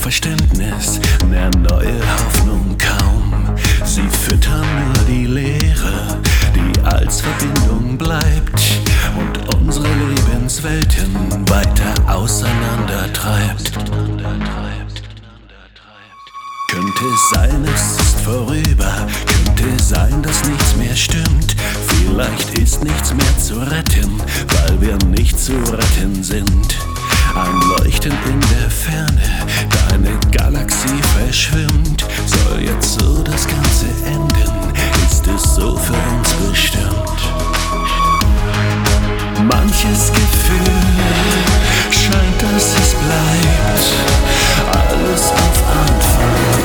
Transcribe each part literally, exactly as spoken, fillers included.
Verständnis, mehr neue Hoffnung kaum. Sie füttern nur die Leere, die als Verbindung bleibt und unsere Lebenswelten weiter auseinandertreibt. Könnte sein, es ist vorüber, könnte sein, dass nichts mehr stimmt. Vielleicht ist nichts mehr zu retten, weil wir nicht zu retten sind. Ein Leuchten in der Ferne, deine Galaxie verschwimmt. Soll jetzt so das Ganze enden? Ist es so für uns bestimmt? Manches Gefühl scheint, dass es bleibt, alles auf Anfang.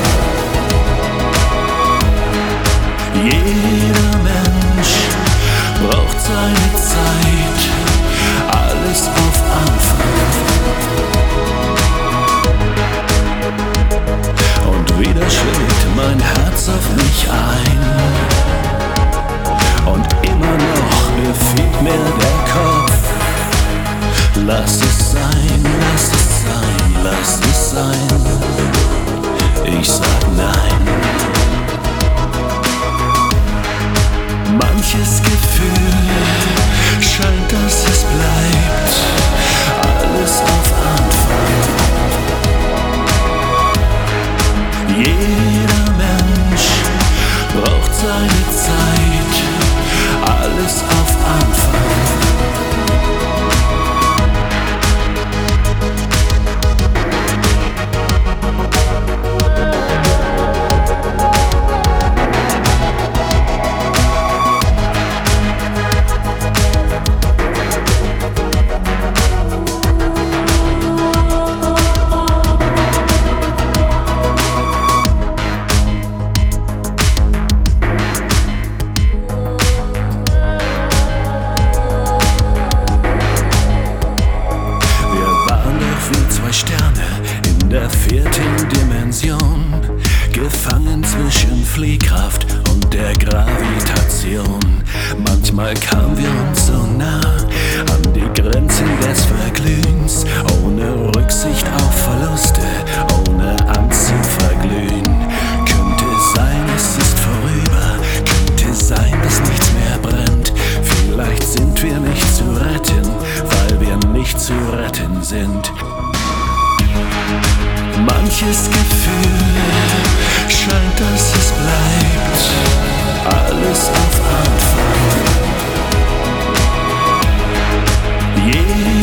Jeder Mensch braucht seine Zeit, alles auf Anfang. Und wieder schlägt mein Herz auf mich ein. Und immer noch befiehlt mir der Kopf: Lass es sein, lass es sein, lass es sein. Ich sag nein. Manches Gefühl scheint, dass es bleibt, alles auf Anfang. Jeder Mensch braucht seine Zeit, alles auf Anfang. In der vierten Dimension, gefangen zwischen Fliehkraft und der Gravitation. Manchmal kamen wir uns so nah an die Grenzen des Verglühens, ohne Rücksicht auf Verluste, ohne anzuverglühen. Könnte sein, es ist vorüber, könnte sein, dass nichts mehr brennt. Vielleicht sind wir nicht zu retten, weil wir nicht zu retten sind. Manches Gefühl scheint, dass es bleibt, alles auf Anfang. Yeah.